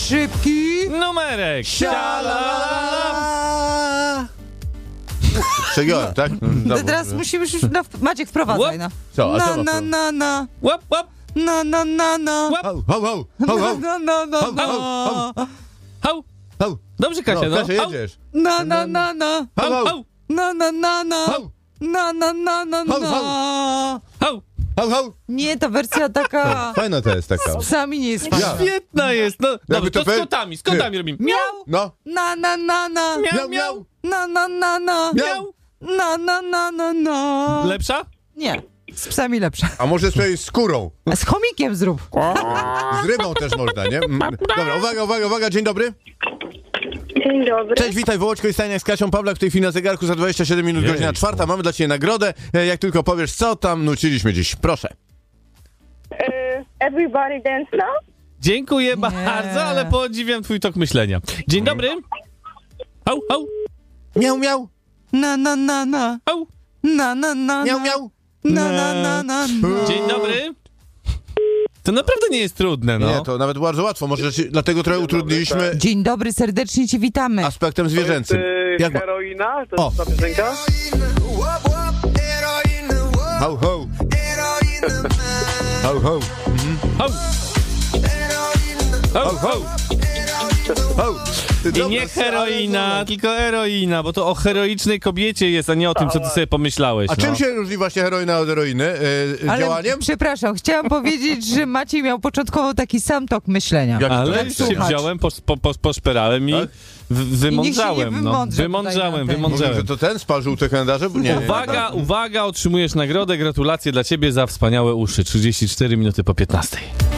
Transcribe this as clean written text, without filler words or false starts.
szybki numerek. Sialalala. Przegiąłem, tak? To teraz musimy już... Maciek, wprowadzaj, no. Co, a co ma na. Łap, łap, Na. łap. Ho, ho, ho, ho, ho. Na. Hał. Ho. Dobrze, Kasia, no. Kasia, Hał. jedziesz. Na. Hał, hał, Na. Ho, Na. hał. ho, ho. Nie, ta wersja taka... Fajna to jest taka. Z psami nie jest fajna. Ja. Świetna jest, no. Dobrze, to to z kotami robimy. Miau, No. Na. miau, miau, Na. miau. Na. Lepsza? Nie, z psami lepsza. A może sobie z skórą? A z chomikiem zrób. Z rybą też można, nie? Dobra, uwaga, dzień dobry. Dzień dobry. Cześć, witaj, Wołoczko i Stajniak z Kasią Pawlak w tej chwili na zegarku za 27 minut, Jej. godzina 4. Mamy dla ciebie nagrodę. Jak tylko powiesz, co tam nuciliśmy dziś. Proszę. Everybody dance now? Dziękuję bardzo, ale podziwiam twój tok myślenia. Dzień dobry. Hał, hał, Miau, miau. Na. hał. Na. Miau, miau. Na. Dzień dobry. To naprawdę nie jest trudne, no. Nie, to nawet bardzo łatwo. Może dlatego trochę utrudniliśmy Dzień dobry, serdecznie cię witamy. aspektem zwierzęcym. Jak ma... Heroina? To O. jest ta piosenka? Ho, ho. Ho, ho. Hał. Hał, hał. Ho. Ty I dobra, nie heroina, ale- tylko heroina, bo to o heroicznej kobiecie jest, a nie o tym, co ty sobie pomyślałeś. A czym no. się różni właśnie heroina od heroiny? Ale Działaniem? przepraszam, chciałam powiedzieć, że Maciej miał początkowo taki sam tok myślenia. Jak- Ale Jak się słuchać? wziąłem, poszperałem i Tak? wymądrzałem. I niech się nie No. wymądrza tutaj na tej. Mówisz, że to ten spal żółte kalendarze? Nie. Uwaga, otrzymujesz nagrodę. Gratulacje dla ciebie za wspaniałe uszy. 34 minuty po 15.